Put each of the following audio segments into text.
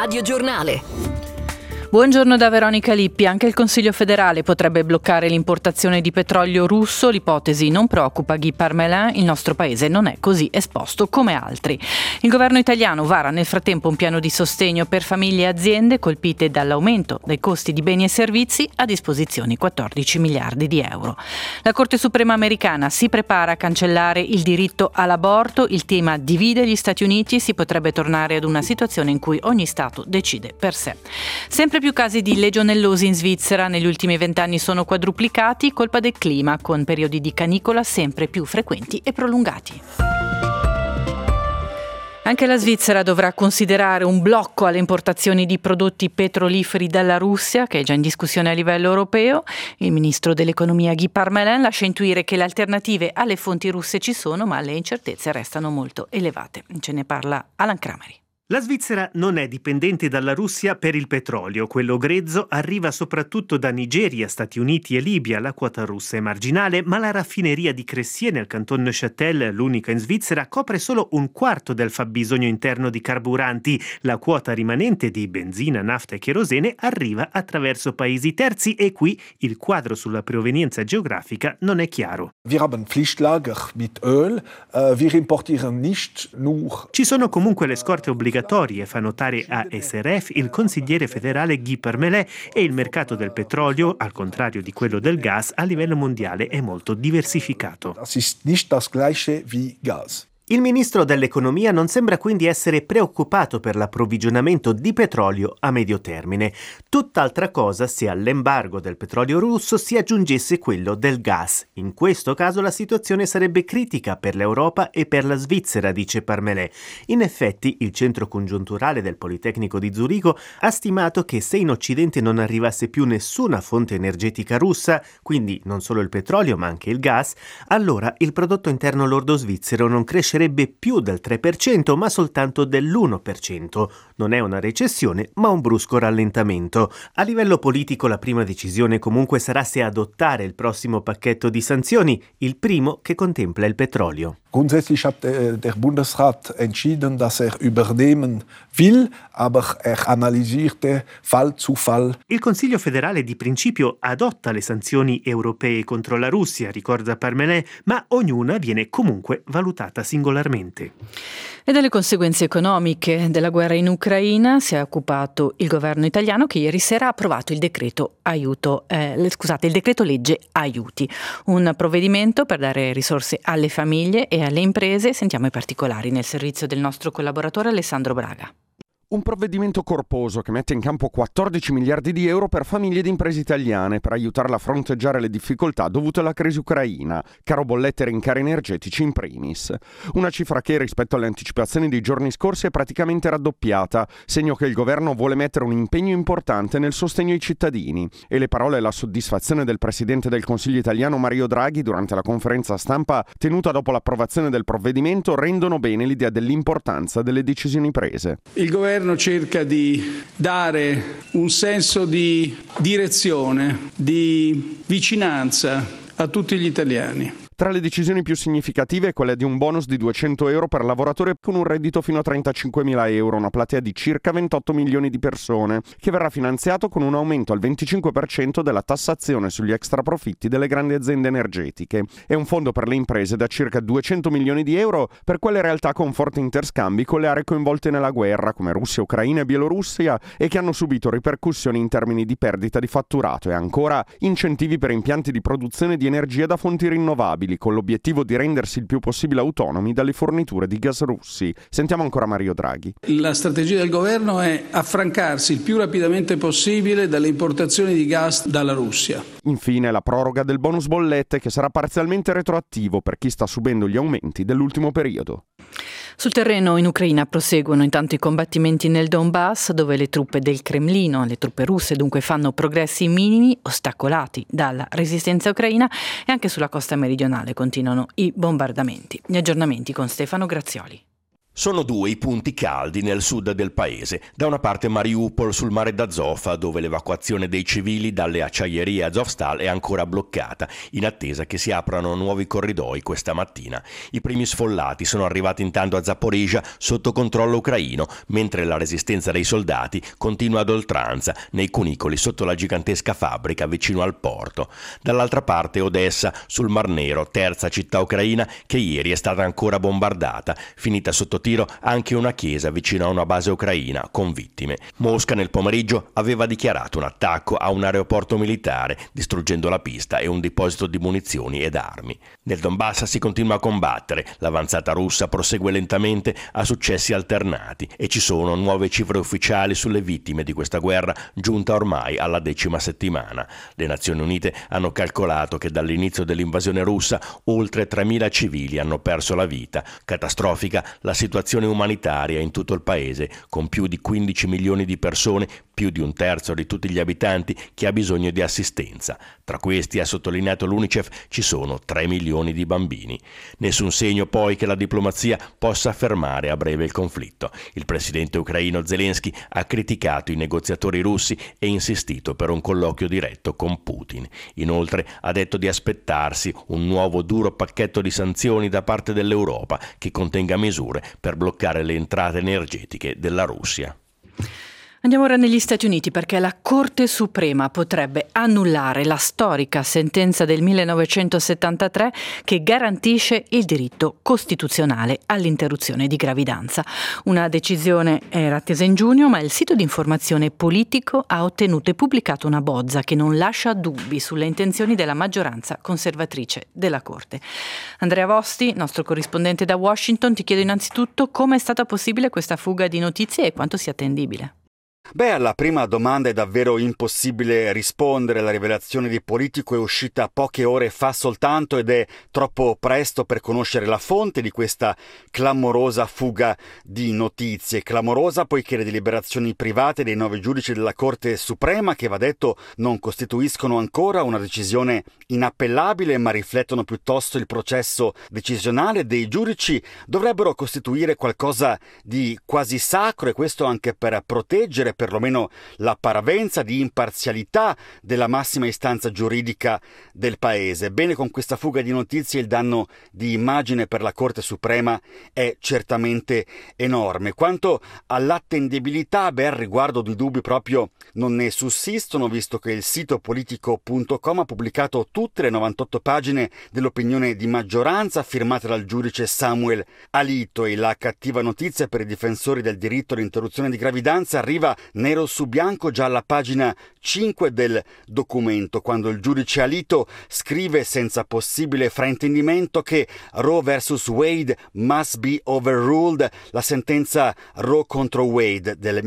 Radio Giornale. Buongiorno da Veronica Lippi. Anche il Consiglio federale potrebbe bloccare l'importazione di petrolio russo. L'ipotesi non preoccupa Guy Parmelin. Il nostro paese non è così esposto come altri. Il governo italiano vara nel frattempo un piano di sostegno per famiglie e aziende colpite dall'aumento dei costi di beni e servizi, a disposizione 14 miliardi di euro. La Corte Suprema americana si prepara a cancellare il diritto all'aborto. Il tema divide gli Stati Uniti e si potrebbe tornare ad una situazione in cui ogni Stato decide per sé. Sempre più casi di legionellosi in Svizzera. Negli ultimi 20 anni sono quadruplicati, colpa del clima, con periodi di canicola sempre più frequenti e prolungati. Anche la Svizzera dovrà considerare un blocco alle importazioni di prodotti petroliferi dalla Russia, che è già in discussione a livello europeo. Il ministro dell'economia Guy Parmelin lascia intuire che le alternative alle fonti russe ci sono, ma le incertezze restano molto elevate. Ce ne parla Alan Crameri. La Svizzera non è dipendente dalla Russia per il petrolio. Quello grezzo arriva soprattutto da Nigeria, Stati Uniti e Libia. La quota russa è marginale, ma la raffineria di Cressier nel canton Neuchâtel, l'unica in Svizzera, copre solo un quarto del fabbisogno interno di carburanti. La quota rimanente di benzina, nafta e cherosene arriva attraverso paesi terzi e qui il quadro sulla provenienza geografica non è chiaro. Wir haben Pflichtlager mit Öl. Wir importieren nicht nur. Ci sono comunque le scorte obbligatorie, fa notare a SRF il consigliere federale Guy Parmelin, e il mercato del petrolio, al contrario di quello del gas, a livello mondiale è molto diversificato. Das ist nicht das gleiche wie Gas. Il ministro dell'economia non sembra quindi essere preoccupato per l'approvvigionamento di petrolio a medio termine. Tutt'altra cosa se all'embargo del petrolio russo si aggiungesse quello del gas. In questo caso la situazione sarebbe critica per l'Europa e per la Svizzera, dice Parmelin. In effetti, il centro congiunturale del Politecnico di Zurigo ha stimato che se in Occidente non arrivasse più nessuna fonte energetica russa, quindi non solo il petrolio ma anche il gas, allora il prodotto interno lordo svizzero non crescerebbe più del 3%, ma soltanto dell'1%. Non è una recessione, ma un brusco rallentamento. A livello politico la prima decisione comunque sarà se adottare il prossimo pacchetto di sanzioni, il primo che contempla il petrolio. Grundsätzlich hat der Bundesrat entschieden, dass übernehmen will, aber analysierte Fall zu Fall. Il Consiglio federale di principio adotta le sanzioni europee contro la Russia, ricorda Parmelin, ma ognuna viene comunque valutata singolarmente. E delle conseguenze economiche della guerra in Ucraina si è occupato il governo italiano, che ieri sera ha approvato il decreto legge aiuti, un provvedimento per dare risorse alle famiglie e alle imprese. Sentiamo i particolari nel servizio del nostro collaboratore Alessandro Braga. Un provvedimento corposo che mette in campo 14 miliardi di euro per famiglie ed imprese italiane per aiutarle a fronteggiare le difficoltà dovute alla crisi ucraina, caro bollette e rincari energetici in primis. Una cifra che rispetto alle anticipazioni dei giorni scorsi è praticamente raddoppiata, segno che il governo vuole mettere un impegno importante nel sostegno ai cittadini. E le parole e la soddisfazione del presidente del Consiglio italiano Mario Draghi durante la conferenza stampa tenuta dopo l'approvazione del provvedimento rendono bene l'idea dell'importanza delle decisioni prese. Il governo cerca di dare un senso di direzione, di vicinanza a tutti gli italiani. Tra le decisioni più significative è quella di un bonus di 200 euro per lavoratori con un reddito fino a 35.000 euro, una platea di circa 28 milioni di persone, che verrà finanziato con un aumento al 25% della tassazione sugli extraprofitti delle grandi aziende energetiche. È un fondo per le imprese da circa 200 milioni di euro per quelle realtà con forti interscambi con le aree coinvolte nella guerra, come Russia, Ucraina e Bielorussia, e che hanno subito ripercussioni in termini di perdita di fatturato, e ancora incentivi per impianti di produzione di energia da fonti rinnovabili, con l'obiettivo di rendersi il più possibile autonomi dalle forniture di gas russi. Sentiamo ancora Mario Draghi. La strategia del governo è affrancarsi il più rapidamente possibile dalle importazioni di gas dalla Russia. Infine la proroga del bonus bollette, che sarà parzialmente retroattivo per chi sta subendo gli aumenti dell'ultimo periodo. Sul terreno in Ucraina proseguono intanto i combattimenti nel Donbass, dove le truppe del Cremlino, le truppe russe dunque, fanno progressi minimi, ostacolati dalla resistenza ucraina, e anche sulla costa meridionale continuano i bombardamenti. Gli aggiornamenti con Stefano Grazioli. Sono due i punti caldi nel sud del paese. Da una parte Mariupol sul mare d'Azov, dove l'evacuazione dei civili dalle acciaierie Azovstal è ancora bloccata, in attesa che si aprano nuovi corridoi questa mattina. I primi sfollati sono arrivati intanto a Zaporizhzhia sotto controllo ucraino, mentre la resistenza dei soldati continua ad oltranza nei cunicoli sotto la gigantesca fabbrica vicino al porto. Dall'altra parte Odessa sul Mar Nero, terza città ucraina che ieri è stata ancora bombardata, finita sotto tiro anche una chiesa vicino a una base ucraina con vittime. Mosca nel pomeriggio aveva dichiarato un attacco a un aeroporto militare, distruggendo la pista e un deposito di munizioni ed armi. Nel Donbass si continua a combattere, l'avanzata russa prosegue lentamente a successi alternati e ci sono nuove cifre ufficiali sulle vittime di questa guerra giunta ormai alla 10ª settimana. Le Nazioni Unite hanno calcolato che dall'inizio dell'invasione russa oltre 3.000 civili hanno perso la vita. Catastrofica la situazione umanitaria in tutto il paese, con più di 15 milioni di persone, più di un terzo di tutti gli abitanti, che ha bisogno di assistenza. Tra questi, ha sottolineato l'UNICEF, ci sono 3 milioni di bambini. Nessun segno poi che la diplomazia possa fermare a breve il conflitto. Il presidente ucraino Zelensky ha criticato i negoziatori russi e insistito per un colloquio diretto con Putin. Inoltre ha detto di aspettarsi un nuovo duro pacchetto di sanzioni da parte dell'Europa che contenga misure per bloccare le entrate energetiche della Russia. Andiamo ora negli Stati Uniti perché la Corte Suprema potrebbe annullare la storica sentenza del 1973 che garantisce il diritto costituzionale all'interruzione di gravidanza. Una decisione era attesa in giugno, ma il sito di informazione Politico ha ottenuto e pubblicato una bozza che non lascia dubbi sulle intenzioni della maggioranza conservatrice della Corte. Andrea Vosti, nostro corrispondente da Washington, ti chiedo innanzitutto come è stata possibile questa fuga di notizie e quanto sia attendibile. Alla prima domanda è davvero impossibile rispondere. La rivelazione di Politico è uscita poche ore fa soltanto ed è troppo presto per conoscere la fonte di questa clamorosa fuga di notizie. Clamorosa poiché le deliberazioni private dei 9 giudici della Corte Suprema, che va detto non costituiscono ancora una decisione inappellabile ma riflettono piuttosto il processo decisionale dei giudici, dovrebbero costituire qualcosa di quasi sacro, e questo anche per proteggere perlomeno la parvenza di imparzialità della massima istanza giuridica del paese. Bene, con questa fuga di notizie il danno di immagine per la Corte Suprema è certamente enorme. Quanto all'attendibilità, al riguardo di dubbi proprio non ne sussistono, visto che il sito politico.com ha pubblicato tutte le 98 pagine dell'opinione di maggioranza firmate dal giudice Samuel Alito, e la cattiva notizia per i difensori del diritto all'interruzione di gravidanza arriva nero su bianco già alla pagina 5 del documento, quando il giudice Alito scrive senza possibile fraintendimento che Roe vs. Wade must be overruled. La sentenza Roe contro Wade del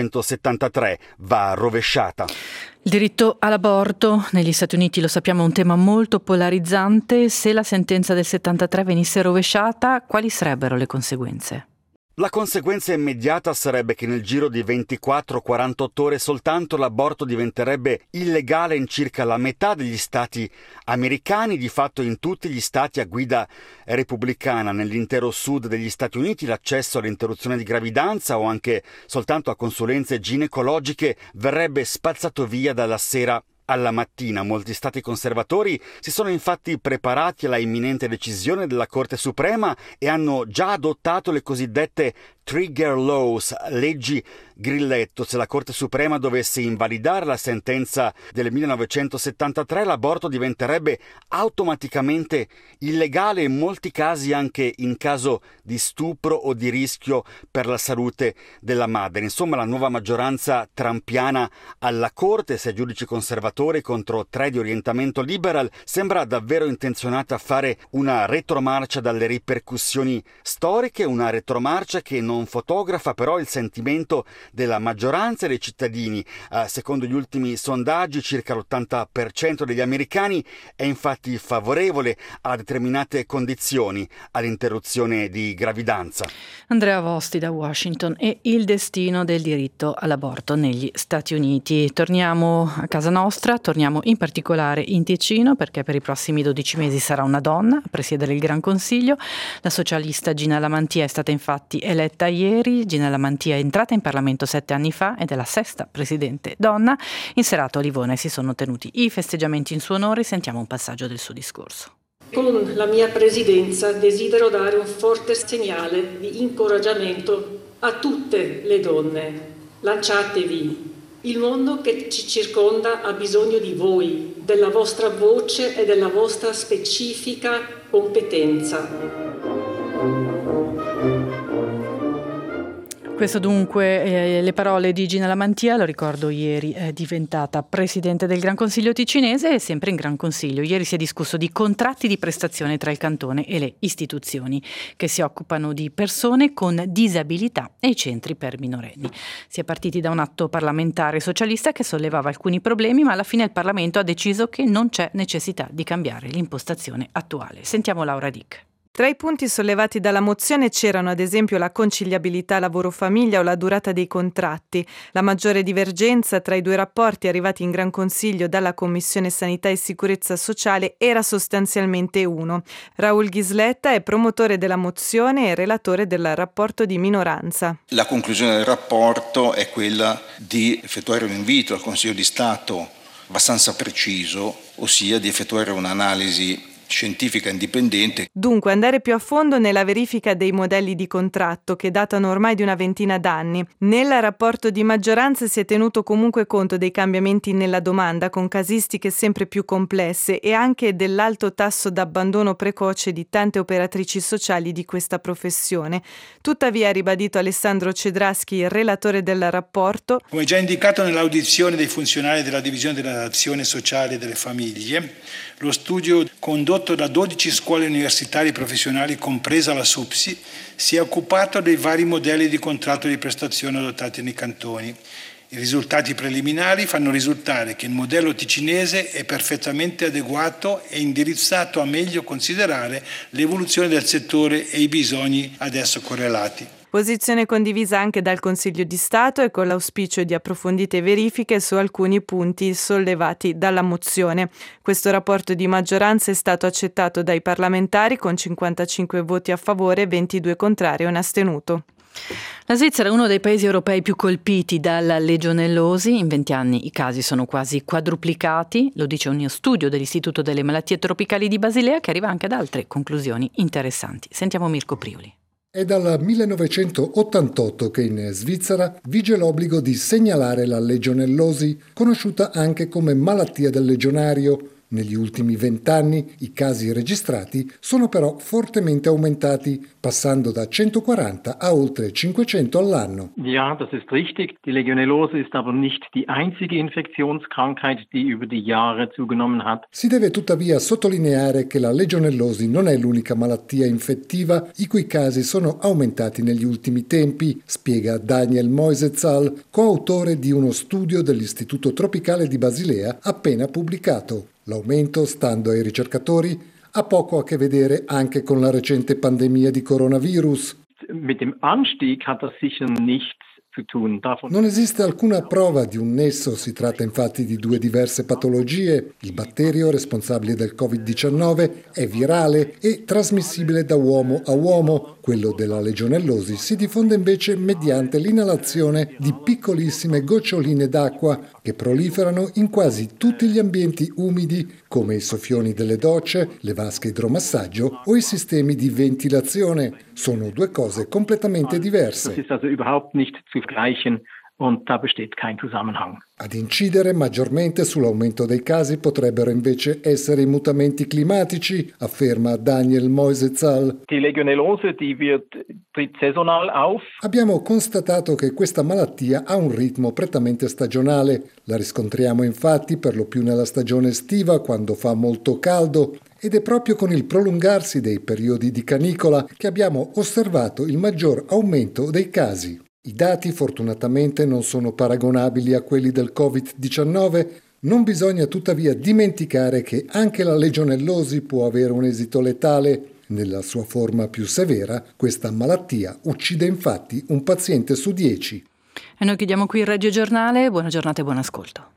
1973 va rovesciata. Il diritto all'aborto negli Stati Uniti, lo sappiamo, è un tema molto polarizzante. Se la sentenza del 73 venisse rovesciata, quali sarebbero le conseguenze? La conseguenza immediata sarebbe che nel giro di 24-48 ore soltanto l'aborto diventerebbe illegale in circa la metà degli stati americani. Di fatto in tutti gli stati a guida repubblicana nell'intero sud degli Stati Uniti l'accesso all'interruzione di gravidanza o anche soltanto a consulenze ginecologiche verrebbe spazzato via dalla sera alla mattina. Molti stati conservatori si sono infatti preparati alla imminente decisione della Corte Suprema e hanno già adottato le cosiddette trigger laws, leggi grilletto. Se la Corte Suprema dovesse invalidare la sentenza del 1973, l'aborto diventerebbe automaticamente illegale, in molti casi anche in caso di stupro o di rischio per la salute della madre. Insomma, la nuova maggioranza trumpiana alla Corte, 6 giudici conservatori contro 3 di orientamento liberal, sembra davvero intenzionata a fare una retromarcia dalle ripercussioni storiche, una retromarcia che non non fotografa però il sentimento della maggioranza dei cittadini. Secondo gli ultimi sondaggi, circa l'80% degli americani è infatti favorevole a determinate condizioni all'interruzione di gravidanza. Andrea Vosti da Washington. E il destino del diritto all'aborto negli Stati Uniti. Torniamo a casa nostra, torniamo in particolare in Ticino, perché per i prossimi 12 mesi sarà una donna a presiedere il Gran Consiglio. La socialista Gina Lamantia è stata infatti eletta ieri. Gina Lamantia è entrata in Parlamento 7 anni fa ed è la sesta presidente donna. In serata a Livone si sono tenuti i festeggiamenti in suo onore. Sentiamo un passaggio del suo discorso. Con la mia presidenza desidero dare un forte segnale di incoraggiamento a tutte le donne. Lanciatevi. Il mondo che ci circonda ha bisogno di voi, della vostra voce e della vostra specifica competenza. Questo dunque le parole di Gina Lamantia, lo ricordo ieri è diventata presidente del Gran Consiglio ticinese e sempre in Gran Consiglio. Ieri si è discusso di contratti di prestazione tra il cantone e le istituzioni che si occupano di persone con disabilità e i centri per minorenni. Si è partiti da un atto parlamentare socialista che sollevava alcuni problemi, ma alla fine il Parlamento ha deciso che non c'è necessità di cambiare l'impostazione attuale. Sentiamo Laura Dick. Tra i punti sollevati dalla mozione c'erano ad esempio la conciliabilità lavoro-famiglia o la durata dei contratti. La maggiore divergenza tra i due rapporti arrivati in Gran Consiglio dalla Commissione Sanità e Sicurezza Sociale era sostanzialmente uno. Raul Ghisletta è promotore della mozione e relatore del rapporto di minoranza. La conclusione del rapporto è quella di effettuare un invito al Consiglio di Stato abbastanza preciso, ossia di effettuare un'analisi scientifica indipendente. Dunque andare più a fondo nella verifica dei modelli di contratto che datano ormai di una ventina d'anni. Nel rapporto di maggioranza si è tenuto comunque conto dei cambiamenti nella domanda con casistiche sempre più complesse e anche dell'alto tasso d'abbandono precoce di tante operatrici sociali di questa professione. Tuttavia ha ribadito Alessandro Cedraschi, il relatore del rapporto. Come già indicato nell'audizione dei funzionari della Divisione dell'Azione Sociale delle Famiglie, lo studio condotto da 12 scuole universitarie professionali, compresa la SUPSI, si è occupato dei vari modelli di contratto di prestazione adottati nei cantoni. I risultati preliminari fanno risultare che il modello ticinese è perfettamente adeguato e indirizzato a meglio considerare l'evoluzione del settore e i bisogni ad esso correlati. Posizione condivisa anche dal Consiglio di Stato e con l'auspicio di approfondite verifiche su alcuni punti sollevati dalla mozione. Questo rapporto di maggioranza è stato accettato dai parlamentari con 55 voti a favore, 22 contrari e un astenuto. La Svizzera è uno dei paesi europei più colpiti dalla legionellosi. In 20 anni i casi sono quasi quadruplicati, lo dice uno studio dell'Istituto delle Malattie Tropicali di Basilea che arriva anche ad altre conclusioni interessanti. Sentiamo Mirko Priuli. È dal 1988 che in Svizzera vige l'obbligo di segnalare la legionellosi, conosciuta anche come malattia del legionario. Negli ultimi 20 anni i casi registrati sono però fortemente aumentati, passando da 140 a oltre 500 all'anno. Ja, das ist richtig. Die Legionellose ist aber nicht die einzige Infektionskrankheit, die über die Jahre zugenommen hat. Si deve tuttavia sottolineare che la legionellosi non è l'unica malattia infettiva i cui casi sono aumentati negli ultimi tempi, spiega Daniel Moisezahl, coautore di uno studio dell'Istituto Tropicale di Basilea appena pubblicato. L'aumento, stando ai ricercatori, ha poco a che vedere anche con la recente pandemia di coronavirus. Mit dem Anstieg hat das sicher nichts zu tun. Non esiste alcuna prova di un nesso, si tratta infatti di due diverse patologie. Il batterio responsabile del Covid-19 è virale e trasmissibile da uomo a uomo. Quello della legionellosi si diffonde invece mediante l'inalazione di piccolissime goccioline d'acqua che proliferano in quasi tutti gli ambienti umidi, come i soffioni delle docce, le vasche idromassaggio o i sistemi di ventilazione. Sono due cose completamente diverse. Das ist also überhaupt nicht zu vergleichen. Und da besteht kein Zusammenhang. Ad incidere maggiormente sull'aumento dei casi potrebbero invece essere i mutamenti climatici, afferma Daniel Moisezahl. Die Legionellose, tritt saisonal auf. Abbiamo constatato che questa malattia ha un ritmo prettamente stagionale. La riscontriamo infatti per lo più nella stagione estiva, quando fa molto caldo, ed è proprio con il prolungarsi dei periodi di canicola che abbiamo osservato il maggior aumento dei casi. I dati fortunatamente non sono paragonabili a quelli del Covid-19, non bisogna tuttavia dimenticare che anche la legionellosi può avere un esito letale. Nella sua forma più severa, questa malattia uccide infatti un paziente su 10. E noi chiudiamo qui il Regio Giornale. Buona giornata e buon ascolto.